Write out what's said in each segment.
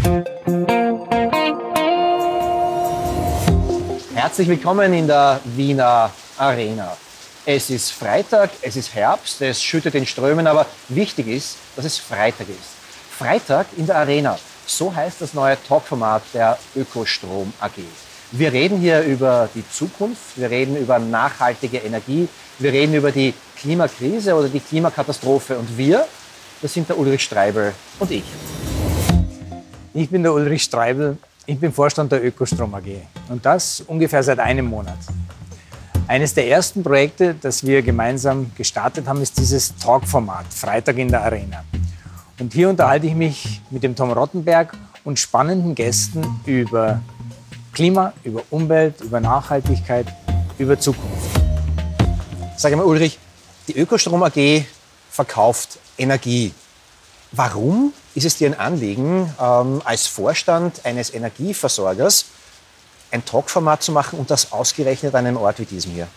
Herzlich willkommen in der Wiener Arena. Es ist Freitag, es ist Herbst, es schüttet in Strömen, aber wichtig ist, dass es Freitag ist. Freitag in der Arena, so heißt das neue Talkformat der Ökostrom AG. Wir reden hier über die Zukunft, wir reden über nachhaltige Energie, wir reden über die Klimakrise oder die Klimakatastrophe. Und wir, das sind der Ulrich Streibel und ich. Ich bin der Ulrich Streibel, ich bin Vorstand der Ökostrom AG und das ungefähr seit einem Monat. Eines der ersten Projekte, das wir gemeinsam gestartet haben, ist dieses Talk-Format, Freitag in der Arena. Und hier unterhalte ich mich mit dem Tom Rottenberg und spannenden Gästen über Klima, über Umwelt, über Nachhaltigkeit, über Zukunft. Sag mal, Ulrich, die Ökostrom AG verkauft Energie. Warum ist es dir ein Anliegen, als Vorstand eines Energieversorgers ein Talkformat zu machen und das ausgerechnet an einem Ort wie diesem hier?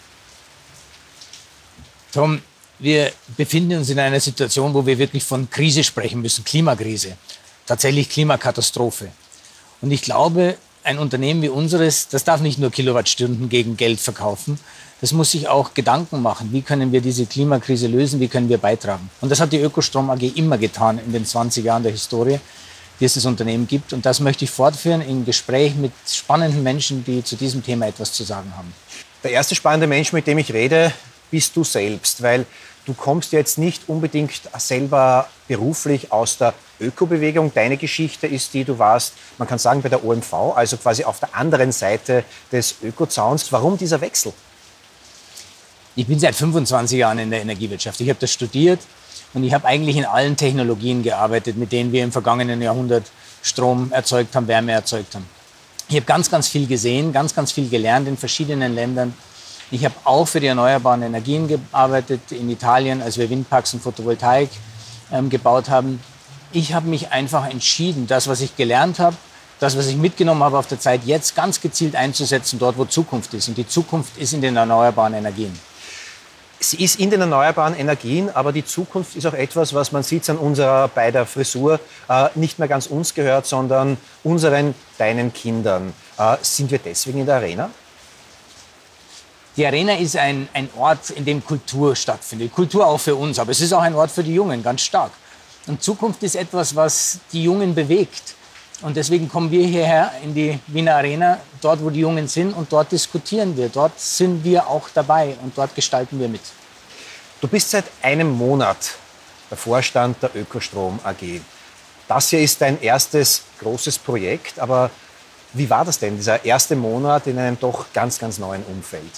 Tom, wir befinden uns in einer Situation, wo wir wirklich von Krise sprechen müssen, Klimakrise, tatsächlich Klimakatastrophe. Und ich glaube, ein Unternehmen wie unseres, das darf nicht nur Kilowattstunden gegen Geld verkaufen, das muss sich auch Gedanken machen, wie können wir diese Klimakrise lösen, wie können wir beitragen. Und das hat die Ökostrom AG immer getan in den 20 Jahren der Historie, die es das Unternehmen gibt. Und das möchte ich fortführen im Gespräch mit spannenden Menschen, die zu diesem Thema etwas zu sagen haben. Der erste spannende Mensch, mit dem ich rede, bist du selbst, weil du kommst jetzt nicht unbedingt selber beruflich aus der Ökobewegung. Deine Geschichte ist die, du warst, man kann sagen, bei der OMV, also quasi auf der anderen Seite des Ökozauns. Warum dieser Wechsel? Ich bin seit 25 Jahren in der Energiewirtschaft. Ich habe das studiert und ich habe eigentlich in allen Technologien gearbeitet, mit denen wir im vergangenen Jahrhundert Strom erzeugt haben, Wärme erzeugt haben. Ich habe ganz viel gesehen, ganz viel gelernt in verschiedenen Ländern. Ich habe auch für die erneuerbaren Energien gearbeitet in Italien, als wir Windparks und Photovoltaik gebaut haben. Ich habe mich einfach entschieden, das, was ich gelernt habe, das, was ich mitgenommen habe auf der Zeit, jetzt ganz gezielt einzusetzen, dort, wo Zukunft ist. Und die Zukunft ist in den erneuerbaren Energien. Sie ist in den erneuerbaren Energien, aber die Zukunft ist auch etwas, was man sieht an unserer beider Frisur, nicht mehr ganz uns gehört, sondern unseren, deinen Kindern. Sind wir deswegen in der Arena? Die Arena ist ein Ort, in dem Kultur stattfindet. Kultur auch für uns, aber es ist auch ein Ort für die Jungen, ganz stark. Und Zukunft ist etwas, was die Jungen bewegt. Und deswegen kommen wir hierher in die Wiener Arena, dort, wo die Jungen sind, und dort diskutieren wir. Dort sind wir auch dabei und dort gestalten wir mit. Du bist seit einem Monat der Vorstand der Ökostrom AG. Das hier ist dein erstes großes Projekt, aber wie war das denn, dieser erste Monat in einem doch ganz neuen Umfeld?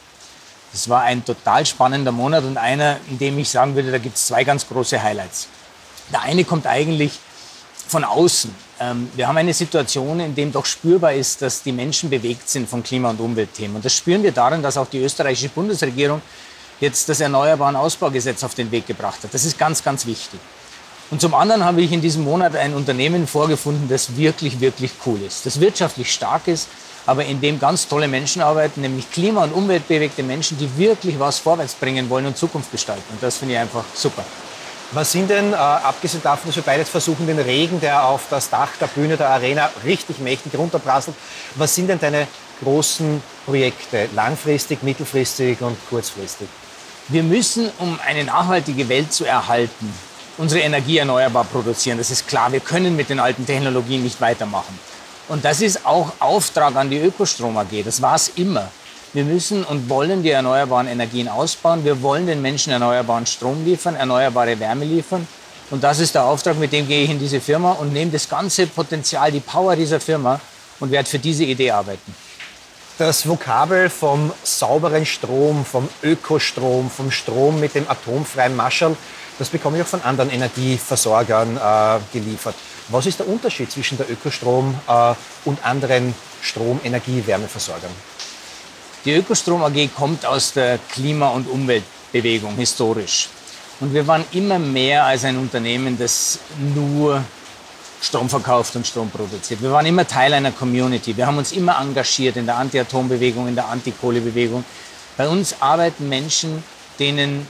Es war ein total spannender Monat und einer, in dem ich sagen würde, da gibt es zwei ganz große Highlights. Der eine kommt eigentlich von außen. Wir haben eine Situation, in der doch spürbar ist, dass die Menschen bewegt sind von Klima- und Umweltthemen. Und das spüren wir darin, dass auch die österreichische Bundesregierung jetzt das Erneuerbaren Ausbaugesetz auf den Weg gebracht hat. Das ist ganz wichtig. Und zum anderen habe ich in diesem Monat ein Unternehmen vorgefunden, das wirklich cool ist, das wirtschaftlich stark ist, aber in dem ganz tolle Menschen arbeiten, nämlich klima- und umweltbewegte Menschen, die wirklich was vorwärts bringen wollen und Zukunft gestalten. Und das finde ich einfach super. Was sind denn, abgesehen davon, dass wir beide jetzt versuchen, den Regen, der auf das Dach der Bühne der Arena richtig mächtig runterprasselt, was sind denn deine großen Projekte, langfristig, mittelfristig und kurzfristig? Wir müssen, um eine nachhaltige Welt zu erhalten, unsere Energie erneuerbar produzieren. Das ist klar, wir können mit den alten Technologien nicht weitermachen. Und das ist auch Auftrag an die Ökostrom AG, das war es immer. Wir müssen und wollen die erneuerbaren Energien ausbauen. Wir wollen den Menschen erneuerbaren Strom liefern, erneuerbare Wärme liefern. Und das ist der Auftrag, mit dem gehe ich in diese Firma und nehme das ganze Potenzial, die Power dieser Firma und werde für diese Idee arbeiten. Das Vokabel vom sauberen Strom, vom Ökostrom, vom Strom mit dem atomfreien Mascherl, das bekomme ich auch von anderen Energieversorgern geliefert. Was ist der Unterschied zwischen der Ökostrom und anderen Strom-, Energie-, Wärmeversorgern? Die Ökostrom AG kommt aus der Klima- und Umweltbewegung historisch. Und wir waren immer mehr als ein Unternehmen, das nur Strom verkauft und Strom produziert. Wir waren immer Teil einer Community. Wir haben uns immer engagiert in der Anti-Atom-Bewegung, in der Anti-Kohle-Bewegung. Bei uns arbeiten Menschen, denen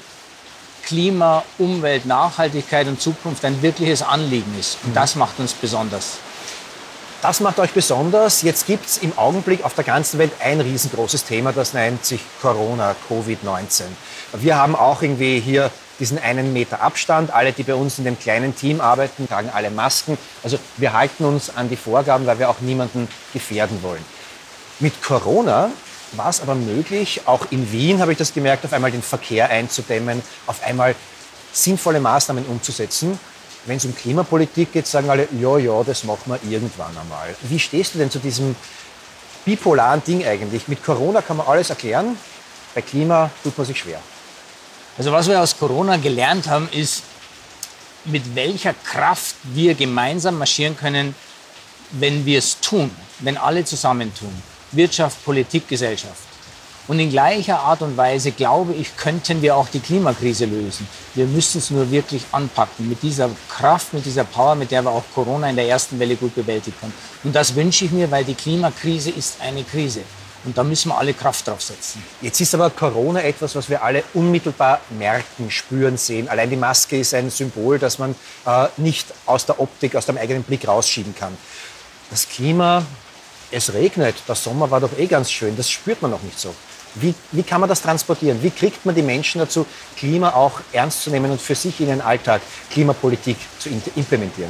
Klima, Umwelt, Nachhaltigkeit und Zukunft ein wirkliches Anliegen ist. Und das macht uns besonders. Das macht euch besonders. Jetzt gibt es im Augenblick auf der ganzen Welt ein riesengroßes Thema, das nennt sich Corona, Covid-19. Wir haben auch irgendwie hier diesen 1 Meter Abstand. Alle, die bei uns in dem kleinen Team arbeiten, tragen alle Masken. Also wir halten uns an die Vorgaben, weil wir auch niemanden gefährden wollen. Mit Corona war es aber möglich, auch in Wien habe ich das gemerkt, auf einmal den Verkehr einzudämmen, auf einmal sinnvolle Maßnahmen umzusetzen. Wenn es um Klimapolitik geht, sagen alle, ja, das machen wir irgendwann einmal. Wie stehst du denn zu diesem bipolaren Ding eigentlich? Mit Corona kann man alles erklären, bei Klima tut man sich schwer. Also was wir aus Corona gelernt haben, ist, mit welcher Kraft wir gemeinsam marschieren können, wenn wir es tun, wenn alle zusammentun. Wirtschaft, Politik, Gesellschaft. Und in gleicher Art und Weise, glaube ich, könnten wir auch die Klimakrise lösen. Wir müssen es nur wirklich anpacken, mit dieser Kraft, mit dieser Power, mit der wir auch Corona in der ersten Welle gut bewältigt haben. Und das wünsche ich mir, weil die Klimakrise ist eine Krise. Und da müssen wir alle Kraft drauf setzen. Jetzt ist aber Corona etwas, was wir alle unmittelbar merken, spüren, sehen. Allein die Maske ist ein Symbol, das man nicht aus der Optik, aus dem eigenen Blick rausschieben kann. Das Klima, es regnet, der Sommer war doch ganz schön, das spürt man noch nicht so. Wie kann man das transportieren? Wie kriegt man die Menschen dazu, Klima auch ernst zu nehmen und für sich in ihren Alltag Klimapolitik zu implementieren?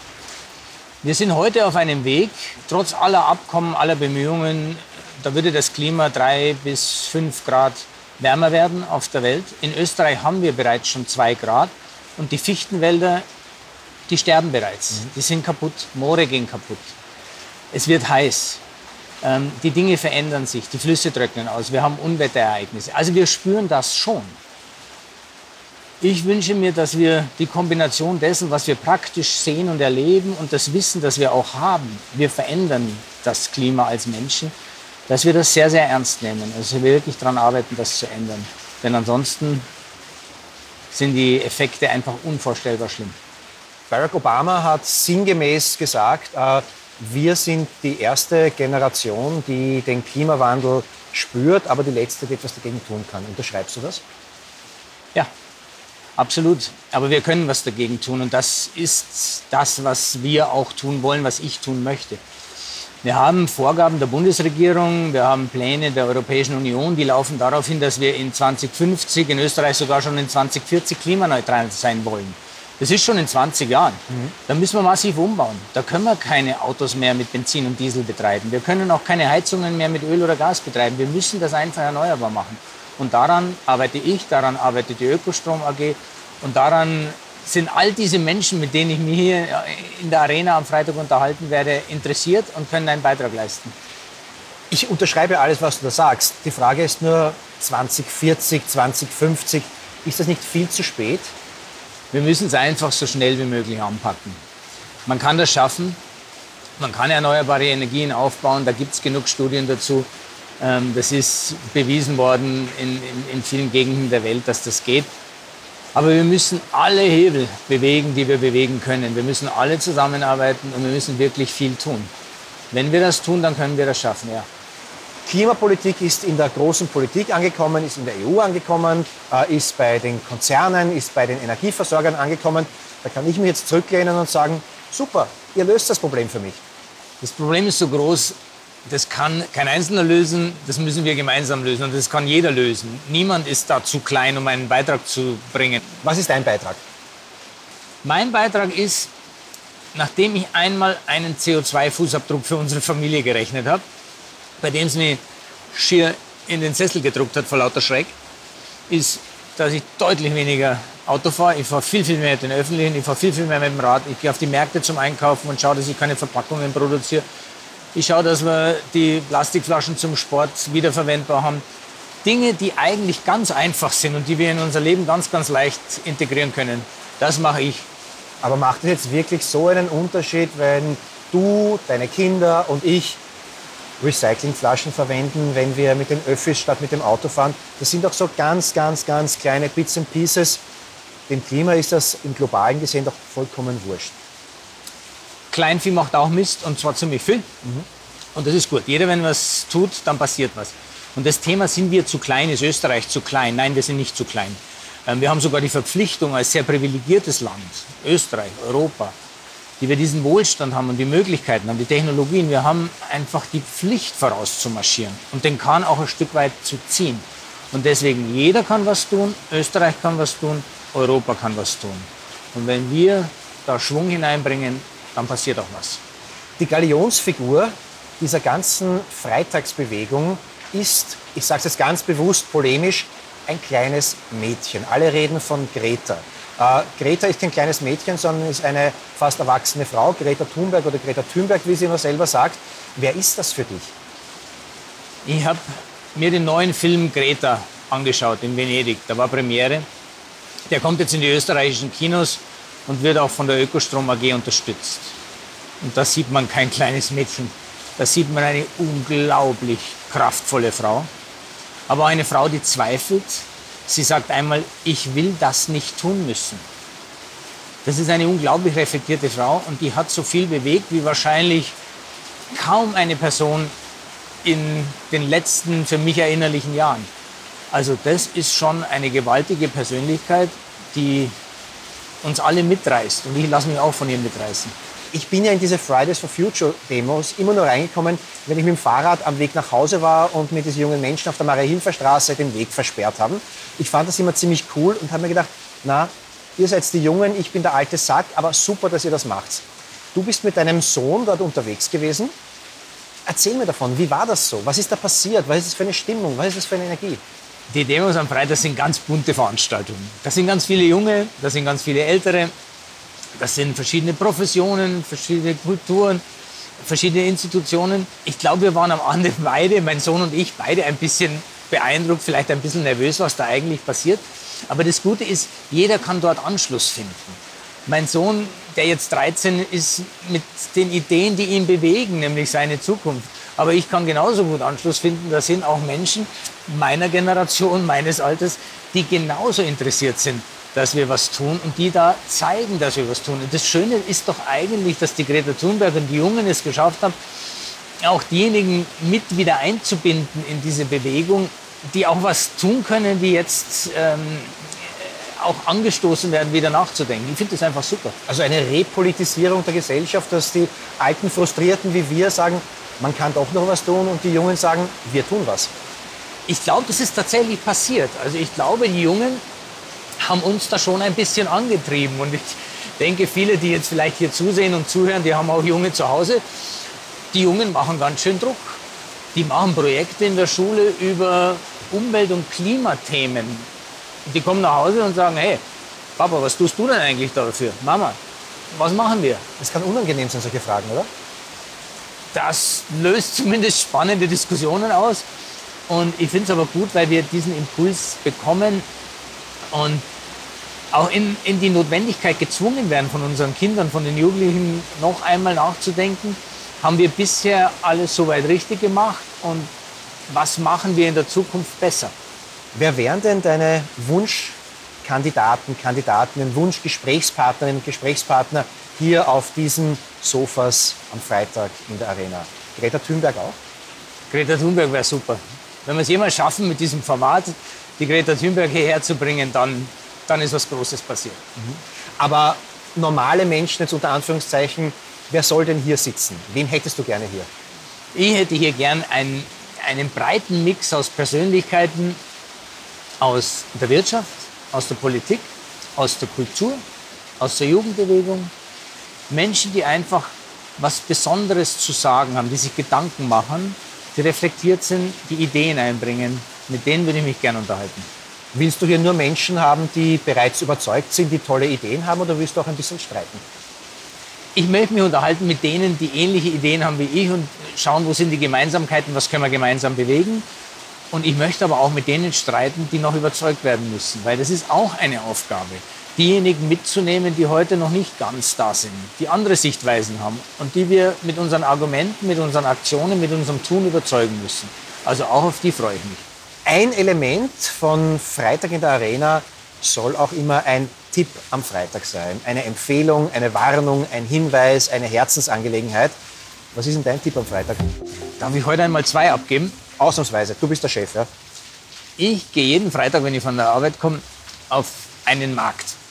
Wir sind heute auf einem Weg, trotz aller Abkommen, aller Bemühungen, da würde das Klima 3 bis 5 Grad wärmer werden auf der Welt. In Österreich haben wir bereits schon 2 Grad und die Fichtenwälder, die sterben bereits. Die sind kaputt, Moore gehen kaputt. Es wird heiß. Die Dinge verändern sich, die Flüsse trocknen aus, wir haben Unwetterereignisse. Also wir spüren das schon. Ich wünsche mir, dass wir die Kombination dessen, was wir praktisch sehen und erleben und das Wissen, das wir auch haben, wir verändern das Klima als Menschen, dass wir das sehr, sehr ernst nehmen. Also wir wirklich daran arbeiten, das zu ändern. Denn ansonsten sind die Effekte einfach unvorstellbar schlimm. Barack Obama hat sinngemäß gesagt, wir sind die erste Generation, die den Klimawandel spürt, aber die letzte, die etwas dagegen tun kann. Unterschreibst du das? Ja, absolut. Aber wir können was dagegen tun. Und das ist das, was wir auch tun wollen, was ich tun möchte. Wir haben Vorgaben der Bundesregierung, wir haben Pläne der Europäischen Union, die laufen darauf hin, dass wir in 2050, in Österreich sogar schon in 2040 klimaneutral sein wollen. Das ist schon in 20 Jahren. Da müssen wir massiv umbauen. Da können wir keine Autos mehr mit Benzin und Diesel betreiben. Wir können auch keine Heizungen mehr mit Öl oder Gas betreiben. Wir müssen das einfach erneuerbar machen. Und daran arbeite ich, daran arbeitet die Ökostrom AG. Und daran sind all diese Menschen, mit denen ich mich hier in der Arena am Freitag unterhalten werde, interessiert und können einen Beitrag leisten. Ich unterschreibe alles, was du da sagst. Die Frage ist nur 2040, 2050. Ist das nicht viel zu spät? Wir müssen es einfach so schnell wie möglich anpacken. Man kann das schaffen, man kann erneuerbare Energien aufbauen, da gibt es genug Studien dazu. Das ist bewiesen worden in vielen Gegenden der Welt, dass das geht. Aber wir müssen alle Hebel bewegen, die wir bewegen können. Wir müssen alle zusammenarbeiten und wir müssen wirklich viel tun. Wenn wir das tun, dann können wir das schaffen, ja. Klimapolitik ist in der großen Politik angekommen, ist in der EU angekommen, ist bei den Konzernen, ist bei den Energieversorgern angekommen. Da kann ich mich jetzt zurücklehnen und sagen, super, ihr löst das Problem für mich. Das Problem ist so groß, das kann kein Einzelner lösen, das müssen wir gemeinsam lösen und das kann jeder lösen. Niemand ist da zu klein, um einen Beitrag zu bringen. Was ist dein Beitrag? Mein Beitrag ist, nachdem ich einmal einen CO2-Fußabdruck für unsere Familie gerechnet habe, bei dem es mich schier in den Sessel gedruckt hat vor lauter Schreck, ist, dass ich deutlich weniger Auto fahre. Ich fahre viel, viel mehr mit den Öffentlichen, ich fahre viel, viel mehr mit dem Rad. Ich gehe auf die Märkte zum Einkaufen und schaue, dass ich keine Verpackungen produziere. Ich schaue, dass wir die Plastikflaschen zum Sport wiederverwendbar haben. Dinge, die eigentlich ganz einfach sind und die wir in unser Leben ganz, ganz leicht integrieren können. Das mache ich. Aber macht es jetzt wirklich so einen Unterschied, wenn du, deine Kinder und ich Recyclingflaschen verwenden, wenn wir mit den Öffis statt mit dem Auto fahren? Das sind doch so ganz, ganz, ganz kleine Bits and Pieces. Dem Klima ist das im Globalen gesehen doch vollkommen wurscht. Kleinvieh macht auch Mist und zwar ziemlich viel. Und das ist gut. Jeder, wenn was tut, dann passiert was. Und das Thema, sind wir zu klein, ist Österreich zu klein? Nein, wir sind nicht zu klein. Wir haben sogar die Verpflichtung als sehr privilegiertes Land, Österreich, Europa, die wir diesen Wohlstand haben und die Möglichkeiten haben, die Technologien, wir haben einfach die Pflicht vorauszumarschieren und den Kahn auch ein Stück weit zu ziehen. Und deswegen, jeder kann was tun, Österreich kann was tun, Europa kann was tun. Und wenn wir da Schwung hineinbringen, dann passiert auch was. Die Galionsfigur dieser ganzen Freitagsbewegung ist, ich sage es jetzt ganz bewusst polemisch, ein kleines Mädchen. Alle reden von Greta. Greta ist kein kleines Mädchen, sondern ist eine fast erwachsene Frau, Greta Thunberg oder Greta Thunberg, wie sie immer selber sagt. Wer ist das für dich? Ich habe mir den neuen Film Greta angeschaut in Venedig. Da war Premiere. Der kommt jetzt in die österreichischen Kinos und wird auch von der Ökostrom AG unterstützt. Und da sieht man kein kleines Mädchen. Da sieht man eine unglaublich kraftvolle Frau. Aber eine Frau, die zweifelt. Sie sagt einmal, ich will das nicht tun müssen. Das ist eine unglaublich reflektierte Frau und die hat so viel bewegt wie wahrscheinlich kaum eine Person in den letzten, für mich erinnerlichen Jahren. Also das ist schon eine gewaltige Persönlichkeit, die uns alle mitreißt. Und ich lasse mich auch von ihr mitreißen. Ich bin ja in diese Fridays for Future Demos immer nur reingekommen, wenn ich mit dem Fahrrad am Weg nach Hause war und mir diese jungen Menschen auf der Maria-Hilfer-Straße den Weg versperrt haben. Ich fand das immer ziemlich cool und habe mir gedacht, na, ihr seid die Jungen, ich bin der alte Sack, aber super, dass ihr das macht. Du bist mit deinem Sohn dort unterwegs gewesen. Erzähl mir davon, wie war das so? Was ist da passiert? Was ist das für eine Stimmung? Was ist das für eine Energie? Die Demos am Freitag sind ganz bunte Veranstaltungen. Da sind ganz viele Junge, da sind ganz viele Ältere. Das sind verschiedene Professionen, verschiedene Kulturen, verschiedene Institutionen. Ich glaube, wir waren am Ende beide, mein Sohn und ich, beide ein bisschen beeindruckt, vielleicht ein bisschen nervös, was da eigentlich passiert. Aber das Gute ist, jeder kann dort Anschluss finden. Mein Sohn, der jetzt 13 ist, mit den Ideen, die ihn bewegen, nämlich seine Zukunft. Aber ich kann genauso gut Anschluss finden. Da sind auch Menschen meiner Generation, meines Alters, die genauso interessiert sind, dass wir was tun und die da zeigen, dass wir was tun. Und das Schöne ist doch eigentlich, dass die Greta Thunberg und die Jungen es geschafft haben, auch diejenigen mit wieder einzubinden in diese Bewegung, die auch was tun können, die jetzt auch angestoßen werden, wieder nachzudenken. Ich finde das einfach super. Also eine Repolitisierung der Gesellschaft, dass die alten Frustrierten wie wir sagen, man kann doch noch was tun und die Jungen sagen, wir tun was. Ich glaube, das ist tatsächlich passiert. Also ich glaube, die Jungen haben uns da schon ein bisschen angetrieben. Und ich denke, viele, die jetzt vielleicht hier zusehen und zuhören, die haben auch Junge zu Hause. Die Jungen machen ganz schön Druck. Die machen Projekte in der Schule über Umwelt- und Klimathemen. Und die kommen nach Hause und sagen, hey, Papa, was tust du denn eigentlich dafür? Mama, was machen wir? Das kann unangenehm sein, solche Fragen, oder? Das löst zumindest spannende Diskussionen aus. Und ich finde es aber gut, weil wir diesen Impuls bekommen und auch in die Notwendigkeit gezwungen werden von unseren Kindern, von den Jugendlichen noch einmal nachzudenken, haben wir bisher alles soweit richtig gemacht und was machen wir in der Zukunft besser? Wer wären denn deine Wunschkandidaten, Kandidatinnen, Wunschgesprächspartnerinnen, Gesprächspartner hier auf diesen Sofas am Freitag in der Arena? Greta Thunberg auch? Greta Thunberg wäre super. Wenn wir es jemals schaffen, mit diesem Format die Greta Thunberg hierher zu bringen, dann ist was Großes passiert. Aber normale Menschen, jetzt unter Anführungszeichen, wer soll denn hier sitzen? Wen hättest du gerne hier? Ich hätte hier gern einen breiten Mix aus Persönlichkeiten aus der Wirtschaft, aus der Politik, aus der Kultur, aus der Jugendbewegung. Menschen, die einfach was Besonderes zu sagen haben, die sich Gedanken machen, die reflektiert sind, die Ideen einbringen. Mit denen würde ich mich gerne unterhalten. Willst du hier nur Menschen haben, die bereits überzeugt sind, die tolle Ideen haben, oder willst du auch ein bisschen streiten? Ich möchte mich unterhalten mit denen, die ähnliche Ideen haben wie ich und schauen, wo sind die Gemeinsamkeiten, was können wir gemeinsam bewegen. Und ich möchte aber auch mit denen streiten, die noch überzeugt werden müssen, weil das ist auch eine Aufgabe, diejenigen mitzunehmen, die heute noch nicht ganz da sind, die andere Sichtweisen haben und die wir mit unseren Argumenten, mit unseren Aktionen, mit unserem Tun überzeugen müssen. Also auch auf die freue ich mich. Ein Element von Freitag in der Arena soll auch immer ein Tipp am Freitag sein. Eine Empfehlung, eine Warnung, ein Hinweis, eine Herzensangelegenheit. Was ist denn dein Tipp am Freitag? Darf ich heute einmal 2 abgeben? Ausnahmsweise, du bist der Chef, ja? Ich gehe jeden Freitag, wenn ich von der Arbeit komme, auf einen Markt.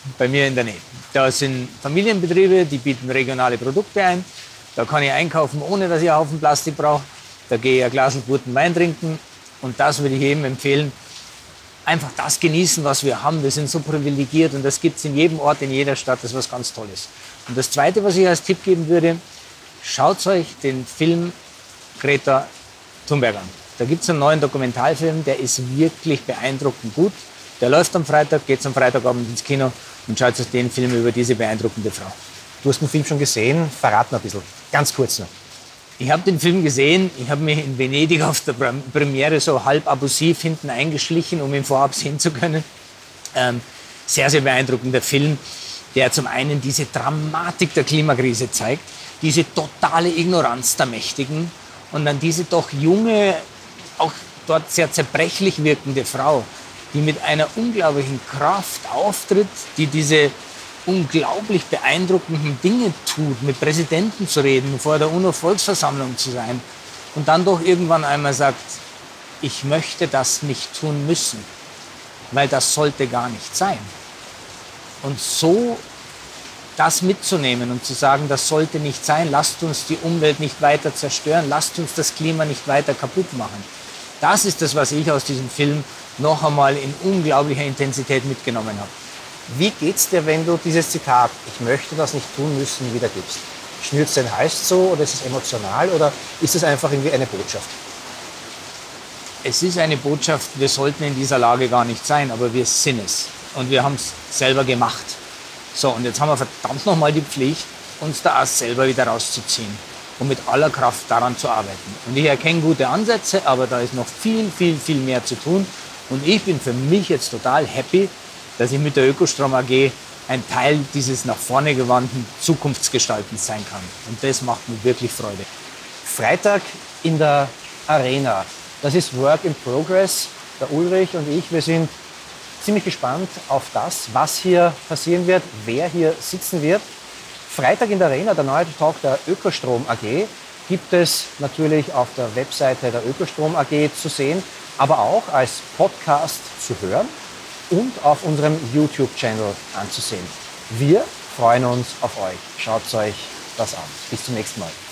bei mir in der Nähe. Da sind Familienbetriebe, die bieten regionale Produkte ein. Da kann ich einkaufen, ohne dass ich einen Haufen Plastik brauche. Da gehe ich ein Glas guten Wein trinken. Und das würde ich jedem empfehlen. Einfach das genießen, was wir haben. Wir sind so privilegiert und das gibt es in jedem Ort, in jeder Stadt. Das ist was ganz Tolles. Und das Zweite, was ich als Tipp geben würde, schaut euch den Film Greta Thunberg an. Da gibt es einen neuen Dokumentarfilm, der ist wirklich beeindruckend gut. Der läuft am Freitag, geht am Freitagabend ins Kino und schaut euch den Film über diese beeindruckende Frau. Du hast den Film schon gesehen, verrat mal ein bisschen, ganz kurz noch. Ich habe den Film gesehen, ich habe mich in Venedig auf der Premiere so halb abusiv hinten eingeschlichen, um ihn vorab sehen zu können. Sehr, sehr beeindruckender Film, der zum einen diese Dramatik der Klimakrise zeigt, diese totale Ignoranz der Mächtigen und dann diese doch junge, auch dort sehr zerbrechlich wirkende Frau, die mit einer unglaublichen Kraft auftritt, die diese unglaublich beeindruckenden Dinge tut, mit Präsidenten zu reden, vor der UNO-Volksversammlung zu sein und dann doch irgendwann einmal sagt, ich möchte das nicht tun müssen, weil das sollte gar nicht sein. Und so das mitzunehmen und zu sagen, das sollte nicht sein, lasst uns die Umwelt nicht weiter zerstören, lasst uns das Klima nicht weiter kaputt machen. Das ist das, was ich aus diesem Film noch einmal in unglaublicher Intensität mitgenommen habe. Wie geht's dir, wenn du dieses Zitat, ich möchte das nicht tun müssen, wiedergibst? Schnürt es den Hals so oder ist es emotional oder ist es einfach irgendwie eine Botschaft? Es ist eine Botschaft, wir sollten in dieser Lage gar nicht sein, aber wir sind es. Und wir haben es selber gemacht. So, und jetzt haben wir verdammt nochmal die Pflicht, uns da auch selber wieder rauszuziehen und mit aller Kraft daran zu arbeiten. Und ich erkenne gute Ansätze, aber da ist noch viel, viel, viel mehr zu tun. Und ich bin für mich jetzt total happy, dass ich mit der Ökostrom AG ein Teil dieses nach vorne gewandten Zukunftsgestaltens sein kann. Und das macht mir wirklich Freude. Freitag in der Arena. Das ist Work in Progress. Der Ulrich und ich, wir sind ziemlich gespannt auf das, was hier passieren wird, wer hier sitzen wird. Freitag in der Arena, der neue Talk der Ökostrom AG, gibt es natürlich auf der Webseite der Ökostrom AG zu sehen, aber auch als Podcast zu hören und auf unserem YouTube-Channel anzusehen. Wir freuen uns auf euch. Schaut euch das an. Bis zum nächsten Mal.